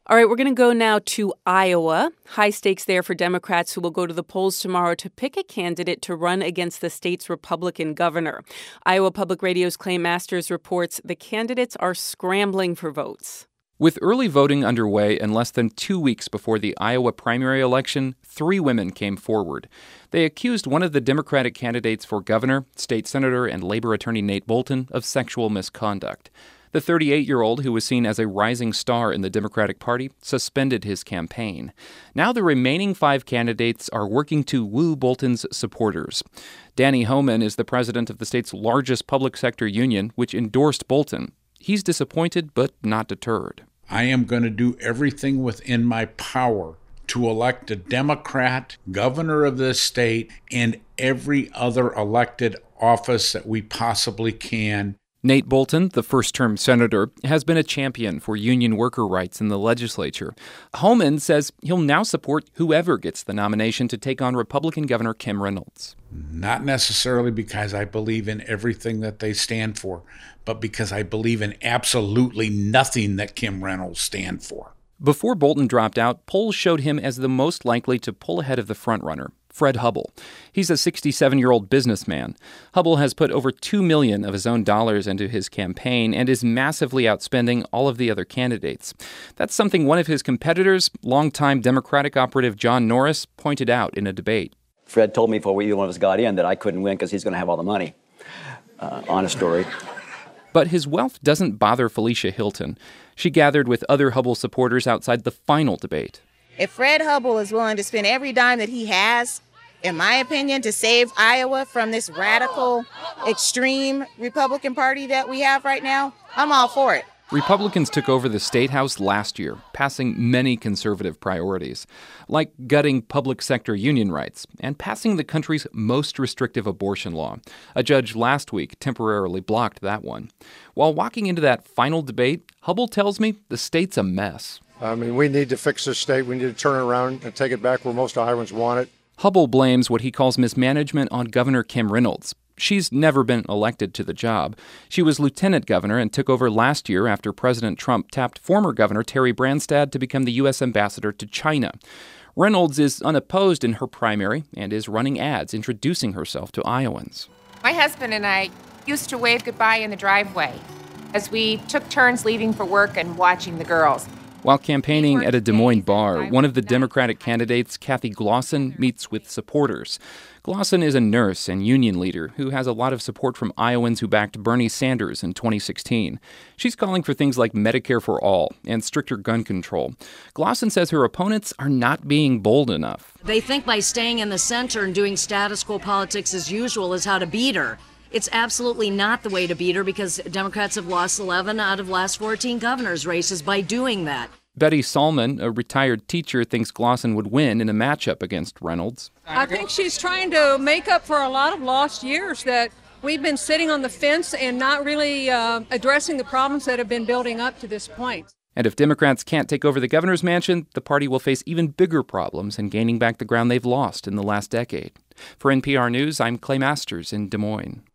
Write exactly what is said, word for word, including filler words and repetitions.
All right, we're going to go now to Iowa. High stakes there for Democrats who will go to the polls tomorrow to pick a candidate to run against the state's Republican governor. Iowa Public Radio's Clay Masters reports the candidates are scrambling for votes. With early voting underway and less than two weeks before the Iowa primary election, three women came forward. They accused one of the Democratic candidates for governor, state senator, and labor attorney Nate Bolton of sexual misconduct. The thirty-eight-year-old, who was seen as a rising star in the Democratic Party, suspended his campaign. Now the remaining five candidates are working to woo Bolton's supporters. Danny Homan is the president of the state's largest public sector union, which endorsed Bolton. He's disappointed, but not deterred. I am going to do everything within my power to elect a Democrat governor of this state and every other elected office that we possibly can. Nate Bolton, the first-term senator, has been a champion for union worker rights in the legislature. Homan says he'll now support whoever gets the nomination to take on Republican Governor Kim Reynolds. Not necessarily because I believe in everything that they stand for, but because I believe in absolutely nothing that Kim Reynolds stands for. Before Bolton dropped out, polls showed him as the most likely to pull ahead of the frontrunner, Fred Hubbell. He's a sixty-seven-year-old businessman. Hubbell has put over two million dollars of his own dollars into his campaign and is massively outspending all of the other candidates. That's something one of his competitors, longtime Democratic operative John Norris, pointed out in a debate. Fred told me before either one of us got in that I couldn't win because he's going to have all the money. Uh, honest story. But his wealth doesn't bother Felicia Hilton. She gathered with other Hubbell supporters outside the final debate. If Fred Hubbell is willing to spend every dime that he has, in my opinion, to save Iowa from this radical, extreme Republican Party that we have right now, I'm all for it. Republicans took over the State House last year, passing many conservative priorities, like gutting public sector union rights and passing the country's most restrictive abortion law. A judge last week temporarily blocked that one. While walking into that final debate, Hubbell tells me the state's a mess. I mean, we need to fix this state. We need to turn it around and take it back where most Iowans want it. Hubbell blames what he calls mismanagement on Governor Kim Reynolds. She's never been elected to the job. She was lieutenant governor and took over last year after President Trump tapped former Governor Terry Branstad to become the U S ambassador to China. Reynolds is unopposed in her primary and is running ads introducing herself to Iowans. My husband and I used to wave goodbye in the driveway as we took turns leaving for work and watching the girls. While campaigning at a Des Moines bar, one of the Democratic candidates, Kathy Glosson, meets with supporters. Glosson is a nurse and union leader who has a lot of support from Iowans who backed Bernie Sanders in twenty sixteen. She's calling for things like Medicare for all and stricter gun control. Glosson says her opponents are not being bold enough. They think by staying in the center and doing status quo politics as usual is how to beat her. It's absolutely not the way to beat her because Democrats have lost eleven out of last fourteen governor's races by doing that. Betty Salmon, a retired teacher, thinks Glosson would win in a matchup against Reynolds. I think she's trying to make up for a lot of lost years that we've been sitting on the fence and not really uh, addressing the problems that have been building up to this point. And if Democrats can't take over the governor's mansion, the party will face even bigger problems in gaining back the ground they've lost in the last decade. For N P R News, I'm Clay Masters in Des Moines.